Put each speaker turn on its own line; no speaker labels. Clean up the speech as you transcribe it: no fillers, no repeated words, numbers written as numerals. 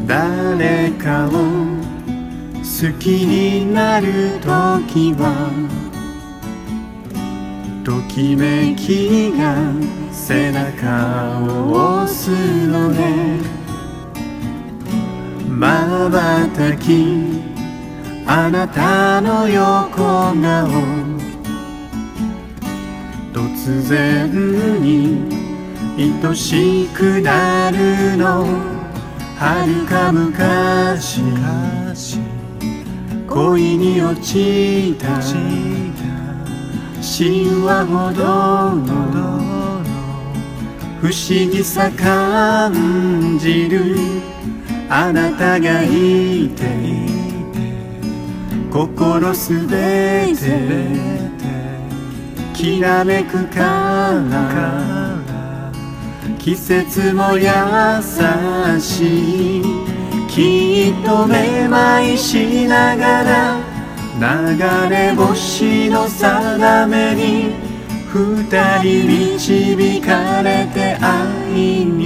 誰かを好きになるときはときめきが背中を押すのね。瞬きあなたの横顔、突然に愛しくなるの。遥か昔恋に落ちた神話ほどの不思議さ感じる。あなたがいて心すべてきらめくから季節も優しい。きっとめまいしながら流れ星の定めに二人導かれて愛に